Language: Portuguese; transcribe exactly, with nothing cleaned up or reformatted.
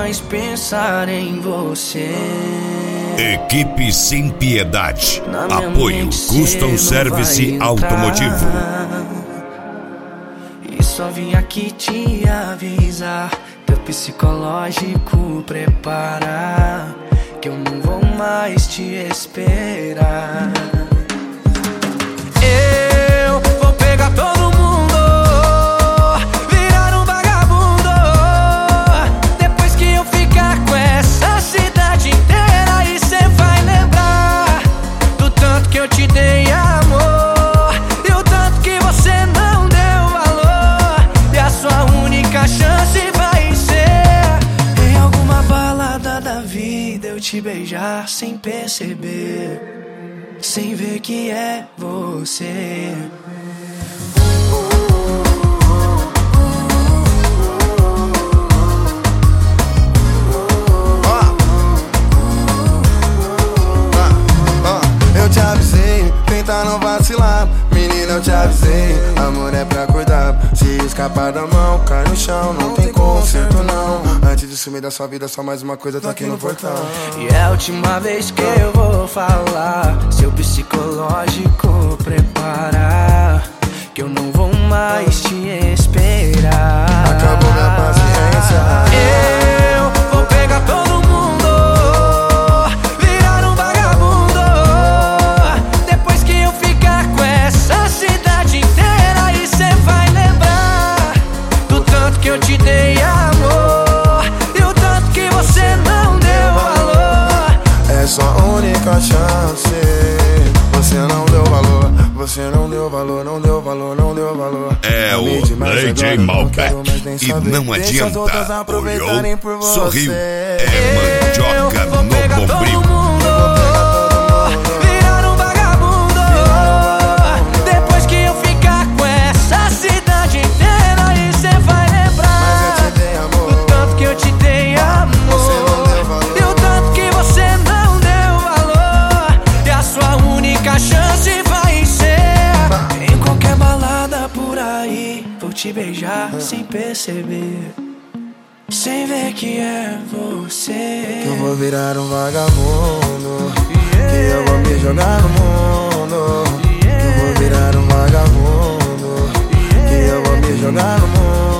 mais pensar em você. Equipe Sem Piedade. Apoio Custom Service Automotivo. E só vim aqui te avisar, teu psicológico prepara, que eu não vou mais te esperar. Eu vou pegar todo mundo, virar um vagabundo, depois que eu ficar com essa cidade inteira. E cê vai lembrar do tanto que eu te dei amor, e o tanto que você não deu valor. E a sua única chance vai ser em alguma balada da vida eu te beijar sem perceber, sem ver que é você. Eu te avisei, tenta não vacilar. Menina, eu te avisei, amor é pra cuidar. Se escapar da mão, cai no chão, não tem conserto não. Antes de sumir da sua vida, só mais uma coisa, tô aqui no portão. E é a última vez que eu vou falar, seu psicológico prepara, que eu não vou mais te esperar. Acabou minha paciência. Eu vou pegar todo mundo, virar um vagabundo, depois que eu ficar com essa cidade inteira. E cê vai lembrar do tanto que eu te dei amor, e o tanto que você não deu valor. É sua única chance, você não deu valor. Você não deu valor, não deu valor, não deu valor. É o D J Malbec. E não adianta, olhou, sorriu. É mandioca no bombril. Virar um vagabundo, depois que eu ficar com essa cidade inteira. E cê vai lembrar do tanto que eu te dei amor, e o tanto que você não deu valor. E a sua única chance vai ser em qualquer balada por aí, vou te beijar sem perceber, sem ver que é você. Que eu vou virar um vagabundo, que eu vou me jogar no mundo. Que eu vou virar um vagabundo, que eu vou me jogar no mundo.